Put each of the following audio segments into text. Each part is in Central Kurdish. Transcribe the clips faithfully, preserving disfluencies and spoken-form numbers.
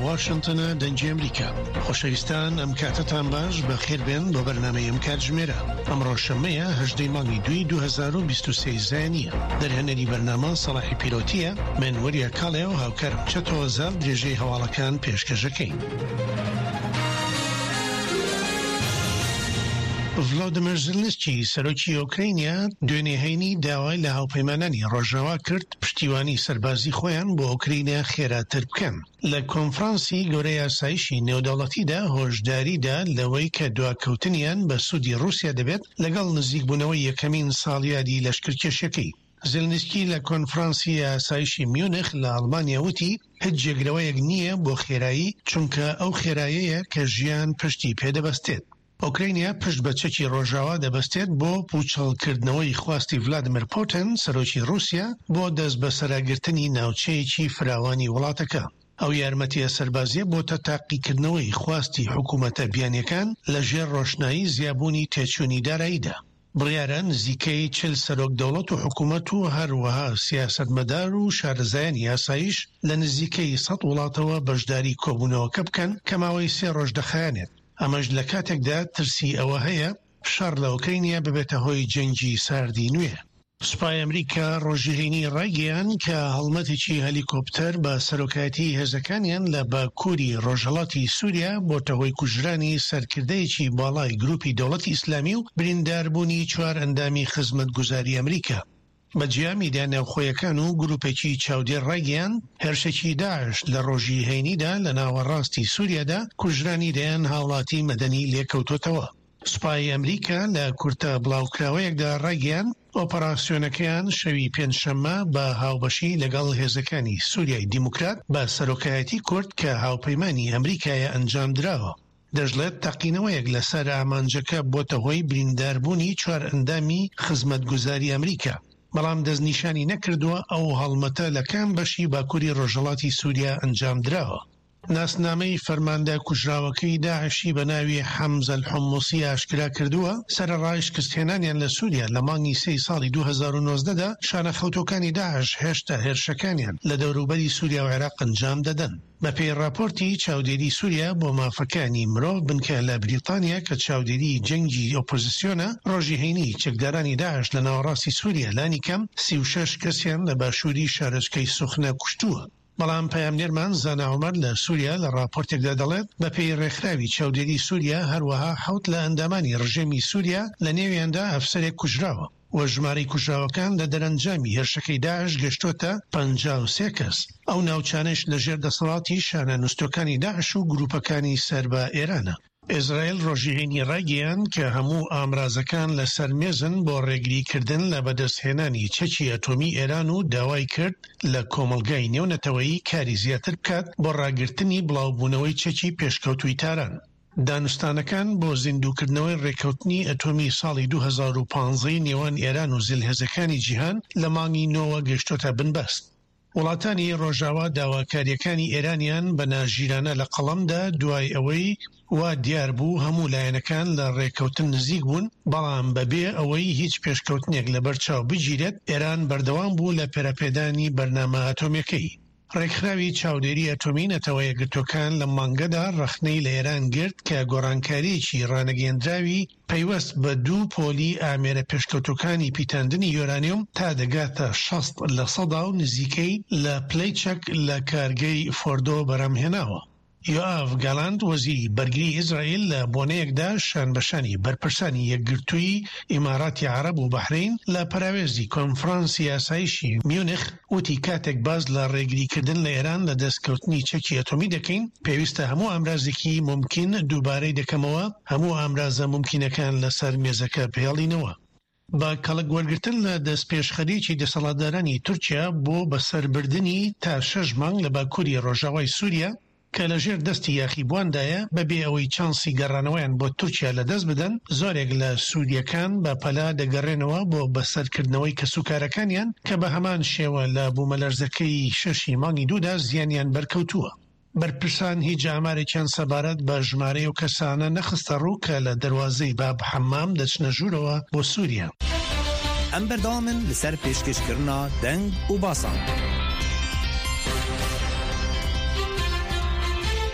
واشنطن دەنجی ئەمریکا. خۆشەویستان ئەم کاتتان باش بەخێر بێن بۆ بەرنامەی ئەم کاتژمێرە. ئەمڕۆ شەمەیە هەژدەی مانگی دوی دوو هەزار و بیست و سێ زانیە. دەرهێنەری بەرنامە سەڵاحی پیرۆتیە، من وەریا کاڵێ و هاوکارم چەتەوە زال درێژەی هەواڵەکان پێشکەشەکەین. ڤلۆدیمیر زێلێنسکی سەرۆکی ئۆکراینیا دوێنێ هەینی داوای لە هاوپەیمانانی ڕۆژاوا کرد پشتیوانی سەربازی خۆیان بۆ ئۆکراینیا خێراتر بکەن. لە کۆنفرانسی گەورەی ئاسایشی نێودەوڵەتیدا هۆشداریدا لەوەی کە دواکەوتنیان بە سوودی رووسیا دەبێت لەگەڵ نزیکبوونەوەی یەکەمین ساڵیادی لەشکرکێشەکەی. زێلێنسکی لە کۆنفرانسی ئاسایشی میونخ لە ئەڵمانیا وتی هیچ جێگرەوەیەک نییە بۆ خێرایی، چونکە ئەو خێراییەیە کە ژیان پشتی پێدەبەستێت. ئۆکراینیا پشت بە چەکی ڕۆژاوا دەبەستێت بۆ پوچەڵکردنەوەی خواستی ڤلادیمیر پوتین سەرۆکی رووسیا بۆ دەست بە سەراگرتنی ناوچەیەکی فراوانی وڵاتەکە. ئەو یارمەتیە سەربازیە بۆتە تاقیکردنەوەی خواستی حکوومەتە بیانیەکان لە ژێر ڕۆشنایی زیابوونی تێچوونی داراییدا. بڕیارە نزیکەی چل سەرۆک دەوڵەت و حکوومەت و هەروەها سیاسەتمەدار و شارەزایانی یاسایش لە نزیکەی سەد وڵاتەوە بەشداری کۆبوونەوەکە بکەن کە ماوەی سێ ڕۆژ دەخایەنێت. ئەمەش لە کاتێکدا ترسی ئەوە هەیە شەڕ لە ئۆکراینیا ببێتە هۆی جەنگی ساردی نوێ. سوپای ئەمریکا ڕۆژهێنی ڕایگەیان کە هەڵمەتێکی هەلیکۆپتەر بە سەرۆکایەتی هێزەکانیان لە باکووری ڕۆژهەڵاتی سووریا بۆتە هۆی کوژرانی سەرکردەیەکی باڵای گروپی دەوڵەتی ئیسلامی و برینداربوونی چوار ئەندامی خزمەتگوزاری ئەمریکا. بەجیا میدیا ناوخۆیەکان و گروپێکی چاودێر ڕایگەیان هێرشێکی داعش لە ڕۆژی هەینیدا لە ناوەڕاستی سووریادا کوژرانی دەیان هاوڵاتی مەدەنی لێکەوتوتەوە. سوپای ئەمریکا لە کورتە بڵاوکراوەیەکدا ڕایگەیان ئۆپەراسیۆنەکەیان شەوی پێنجشەممە بە هاوبەشی لەگەڵ هێزەکانی سووریای دیموکرات بە سەرۆکایەتی کورد کە هاوپەیمانی ئەمریکایە ئەنجام درراوە. دەژڵێت تەقینەوەیەک لەسەر ئامانجەکە بۆتە هۆی برینداربوونی چوار ئەندامی خزمەتگوزاری ئەمریکا. بەڵام دەستنیشانی نەکردووە ئەو هەڵمەتە لە کام بەشی باکووری ڕۆژهەڵاتی سووریا ئەنجام دراوە. ناسنامەی فەرماندە کوژراوەکەی داعشی بە ناوی حەمزە الحموسی ئاشکرا کردووە سەرەڕای شکستهێنانیان لە سووریا لە مانگی سێی ساڵی دوو هەزار و نۆزدەدا شانەخەوتەکانی داعش هێشتا هێرشەکانیان لە دەوروبەری سووریا و عێراق ئەنجام دەدەن. بە پێی راپۆرتی چاودێری سووریا بۆ مافەکانی مرۆڤ بنکە لە بریتانیا کە چاودێری جەنگی ئۆپۆزیسیۆنە ڕۆژی هەینی چەکدارانی داعش لە ناوەڕاستی سووریا لانی کەم سی و شەش کەسیان لە باشووری شارەچکەی سوخنە کوشتووە. بەڵام پەیامنێرمان زانا عومەر لە سووریا لە راپۆرتێکدا دەڵێت بە پێی ڕێکخراوی چاودێری سووریا هەروەها حەوت لە ئەندامانی ڕژێمی سووریا لە نێویاندا ئەفسەرێک کوژراوە و ژمارەی کوژراوەکان لە دەرەنجامی هێرشەکەی داعش گەشتۆتە پەنجا و سێ کەس. ئەو ناوچانش لە ژێر دەسەڵاتی شانە نوستۆکانی داعش و گروپەکانی سەر بە ئێرانە. ئیزرائیل ڕۆژهێنی ڕایگەیان کە هەموو ئامرازەکان لەسەر مێزن بۆ ڕێگریکردن لە بەدەستهێنانی چەکی ئەتۆمی ئێران و داوای کرد لە کۆمەڵگای نێونەتەوەیی کاری زیاتر بکات بۆ ڕاگررتنی بڵاوبوونەوەی چەکی پێشکەوتووی تاران. دانوستانەکان بۆ زیندووکردنەوەی ڕێکەوتنی ئەتۆمی ساڵی دوو هەزار و پانزەی نێوان ئێران و زیلهێزەکانی جیهان لە مانگی نۆوە گەشتۆتە بنبەست. وڵاتانی ڕۆژاوا داواکاریەکانی ئێرانیان بە ناژیرانە لە قەڵەمدا دوای ئەوەی وا دیار بوو هەموو لایەنەکان لە ڕێکەوتن نزیک بوون، بەڵام بەبێ ئەوەی هیچ پێشکەوتنێک لە بەرچاو بگیرێت ئێران بەردەوام بوو لە پێرەپێدانی بەرنامە ئەتۆمیەکەی. ڕێکخراوی چاودێری ئەتۆمی نەتەوەیە گرتوەکان لە مانگەدا ڕەخنەی لە ئێران گرت کە گۆڕانکاریەکی ڕانەگەیەندراوی پەیوەست بە دوو پۆلی ئامێرە پێشکەوتەکانی پیتاندنی یۆرانیۆم تا دەگاتە شەست لە سەدا و نزیکەی لە پلەیچەک لە کارگەی فۆردۆ بەرامهێناوە. یۆئاڤ گالاند وەزیری بەرگری ئیزرائیل لە بۆنەیەکدا شانبەشانی بەرپرسانی یەکگرتووی ئیماراتی عەرەب و بەحرین لە پەراوێزی کۆنفرانسی یاسایشی میونخ وتی کاتێک باز لە ڕێگریکردن لە ئێران لە دەستکەوتنی چەکی ئەتۆمی دەکەین پێویستە هەموو ئامرازێکی ممکن دووبارەی دەکەمەوە هەموو ئامرازە ممکنەکان لەسەر مێزەکە پێڵینەوە. با کەڵک وەرگرتن لە دەستپێشخەریکی دەسەڵاتدارانی تورکیا بۆ بەسەربردنی تا شەش مانگ لە باکووری ڕۆژاوای سووریا کە لەژێر دەستی یاخیبواندایە بەبێ ئەوەی چانسی گەڕانەوەیان بۆ تورکیا لەدەست بدەن، زۆرێک لە سووریەکان بە پەلا دەگەڕێنەوە بۆ بەسەرکردنەوەی کەسوکارەکانیان کە بە هەمان شێوە لە بوومەلەرزەکەی شەشی مانگی دوودا زیانیان بەرکەوتووە. بەرپرسان هیچ ئامارێکیان سەبارەت بە ژمارەی و کەسانە نەخستە ڕوو کە لە دەروازەی باب حەمام دەچنە ژوورەوە بۆ سووریا. ئەم بەردەوامن لەسەر پێشکەشکردنا دەنگ و باسان.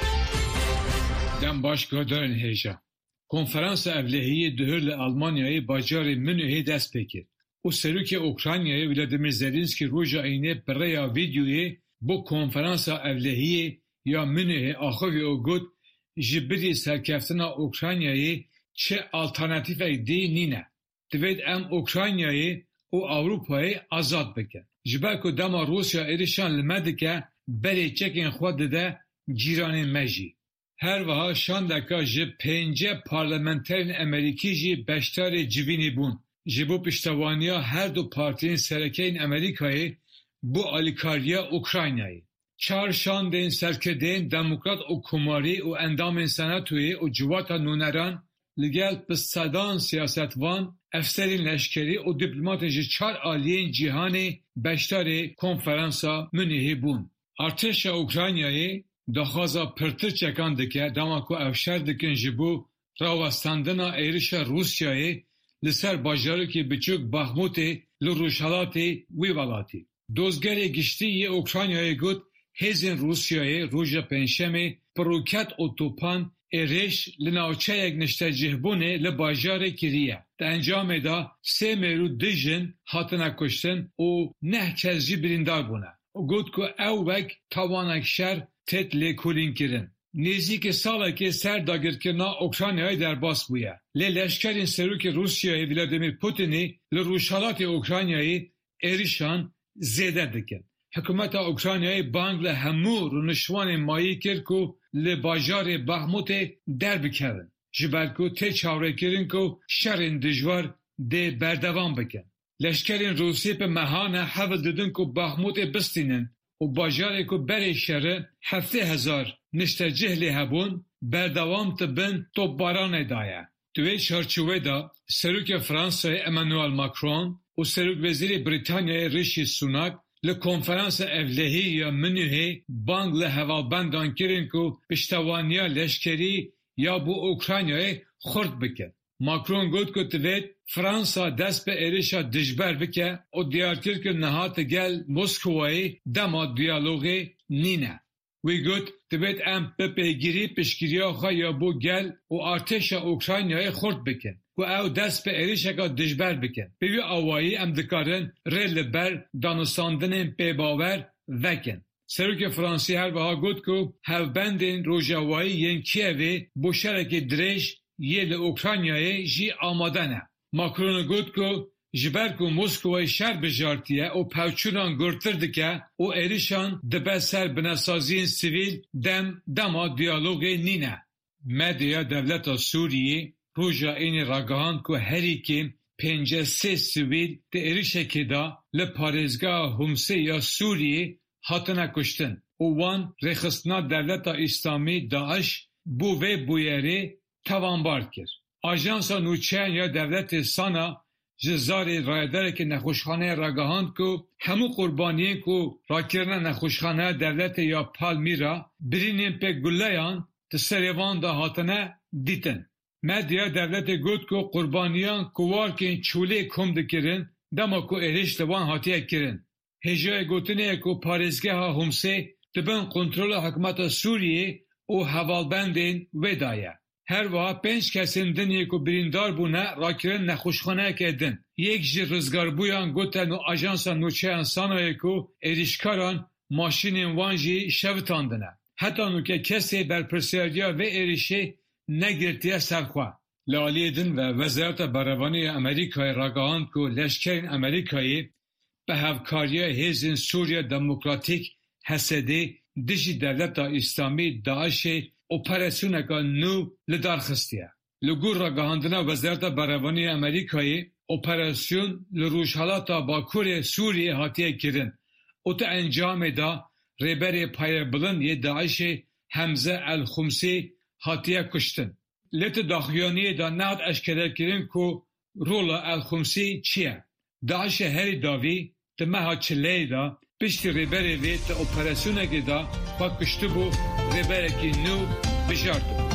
دم باش گردارن هیجا. کنفرانس evlehiyê dihir li Almanyayê bajarê Münihê dest pê kir. û serokê Ukraynayê Volodymyr Zelensky roja înê bi rêya vîdyoyê bo konferansa evlehiyê ya Münihê axivî û got ji birî serkeftina Ukraynayê çi alternatîfek dê nîne. Divêt em Ukraynayê û Ewropayê azad bikin. Ji ber ku dema Rûsya êrişan li me dike, berê çekên xwe dide cîranên me jî. Her wiha şandeka ji pênce parlamenterên Amerîkî jî beşdarê civînê bûn. Ji bo piştevaniya her du partiyên serekeyên Amerîkayê bu alîkariya Ukraynayê. Çar şandên serkirdeyên Demokrat û Komarî û endamên Senatoyê û civata nûneran li gel bi sedan siyasetvan, efserên leşkerî û dîplomatên ji çar aliyên cîhanê beşdarê konferansa Münihê bûn. Artêşa Ukraynayê daxwaza pirtir çekan dike dema ku ev şer dikin ji bo rawestandina êrişa Rûsyayê li ser bajarekî biçûk Baxmutê li rûşhilatê wî welatî. Dozgerê giştî yê Ukraynayê got hêzên Rûsyayê roja pênşemê bi roket û topan êrêş li navçeyek niştecihbûnê li bajarê kiriye. Di encamê da sê mêrû dijin hatine kuştin û neh kes jî birîndar bûne. Got ku ew wek tawanek şer têt lêkolîn kirin. Nêzîkî salekê ser dagirkirina Ukraynayê derbas bûye. Lê leşkerên serokê Rûsyayê Vladimir Putinî li rûşhilatê Ukraynayê êrişan zêde dikin. Hikûmeta Ukraynayê bang li hemû rûnişwanên mayî kir ku li bajarê Baxmutê derbikevin. Ji ber ku tê çawrekirin ku şerên dijwar dê berdevam bikin. Leşkerên Rûsî bi mehane hevil didin ku Baxmutê bistînin û bajarê ku berê şerê heftê hezar niştecih lê hebûn berdewam dibin topbaranê da ye. Di vê çarçovê da serokê Fransayê Emmanuel Macron û Serokwezîrê Brîtanyayê Rishi Sunak li konferansa evlehî ya Münihê bang li hevalbendan kirin ku piştevaniya leşkerî ya bu Ukraynayê xurt bikin. Macron got ku divêt Fransa dest bi êrişa dijber bike û diyarkir ku nehate gel Moskowayê dema diyalogê nîne. Wî got divêt em bi pêgirî piştgiriya xwe ya bo gel û artêşa Ukraynayê xurt bikin ku ew dest bi êrişeka dijber bikin. Bi vî awayî em dikarin rê li ber danûstandinên pêbawer vekin. Serokê Fransî her wiha got ku hevbendên Rojavayî yên Kievê bo şerekê dirêj yê li Ukraynayê jî amade ne. Macron got ku ji ber ku Moskowayê şer bijartiye û pevçûnan gurtir dike û êrişan dibe ser binasaziyên sivîl dem dema diyalogê nîne. Medya devleta Sûriyê roja înê ragihand ku herîkê pênce sê sivîl di êrişekê da li parêzgeha Humsê ya Sûriyê hatine kuştin û wan rêxistina devleta İslamî Daeş bû vê bûyerê tawanbar kir. Ajansa nûçeyan ya devletê Sana ji zarê rayederekê nexweşxaneyê ragihand ku hemû qurbaniyên ku rakirina nexweşxaneya devletê ya Palmîra birînên pêk guleyan di serê wan de hatine dîtin. Medya devletê got ku qurbaniyan ku warkên çûlê kom dikirin dema ku êrîş li wan hatiye kirin. Hêjayê gotinê ye ku parêzgeha Humsê dibin kontrola hikûmeta Sûriyê û hevalbendên wê da ye. Her wiha pênc kesên dinê ku birîndar bûne rakirin nexweşxaneyekê din. Yek ji rizgarbûyan gotin û ajansa nûçeyan Sanayê ku êrîşkaran maşînên wan jî şevitandine. Heta nûke kesê berpirsyariya vê êrişê negirtiye ser xwe. Li aliyê din ve Wezareta Berevaniya Amerîkayê ragihand ku leşkerên Amerîkayê bi hevkariya hêzên Sûriya Demokratîk Hesedê dijî devleta İslamî Daişê operasyoneka nû li dar xistiye. Li gor ragihandina Wezareta Berevaniya Amerîkayê operasyon li rûjhilata Bakurê Sûriyê hatiye kirin û di encamê da rêberê payebilind yê Daişê Hemze el-Xumsî hatiye kuştin. Lê di daxuyaniyê da nehat eşkerekirin ku rola el-Xumsî çi ye. Daişê herî davî di meha çileyê da piştî rêberê vê di operasyonekê da xwe kuştibû rêberekî nû bijartibû.